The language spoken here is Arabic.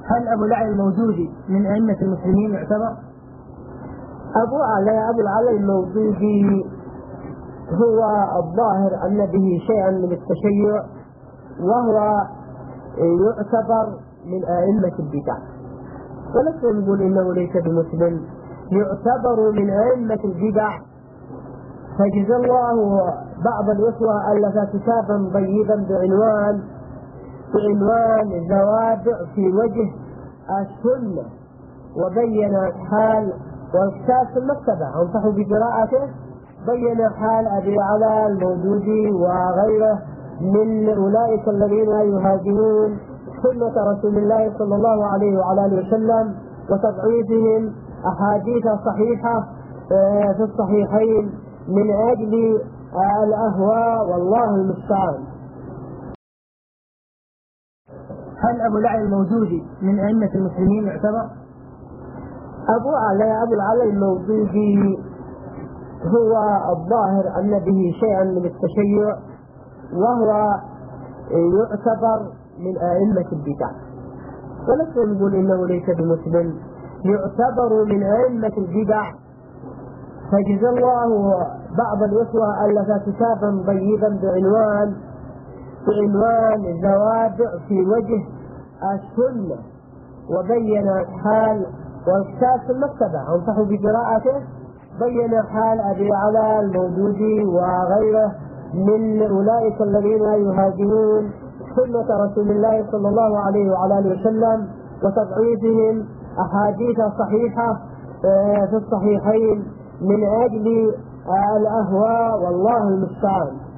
هل أبو العلي الموجودي من أئمة المسلمين يعتبر؟ أبو العلي الموجودي هو الظاهر أن به شيئا من التشيع، وهو يعتبر من أئمة البدع، ولسنا نقول إنه ليس بمسلم، يعتبر من أئمة البدع. فجزا الله بعض الإخوة ألف كتابا طيبا بعنوان زوابع في وجه السنة، وبين حال، والكتاب في المكتبة أنصحوا بقراءته، بين حال أبي العلي الموجودي وغيره من أولئك الذين يهاجمون سنة رسول الله صلى الله عليه وعلى آله وسلم وتضعيفهم أحاديث صحيحة في الصحيحين من أجل الأهواء، والله المستعان. هل أبو العلي الموجودي من أئمة المسلمين يعتبر؟ أبو العلي الموجودي هو الظاهر أن به شيئا من التشيع، وهو يعتبر من أئمة البدع، ولسنا نقول إنه ليس بمسلم، يعتبر من أئمة البدع. فجزا الله بعض الإخوة ألف كتابا طيبا بعنوان زوابع في وجه السنة، وبين حال، والكتاب في المكتبة أنصحوا بقراءته، بين حال أبي العلي الموجودي وغيره من أولئك الذين يهاجمون سنة رسول الله صلى الله عليه وعلى آله وسلم وتضعيفهم أحاديث صحيحة في الصحيحين من أجل الأهواء، والله المستعان.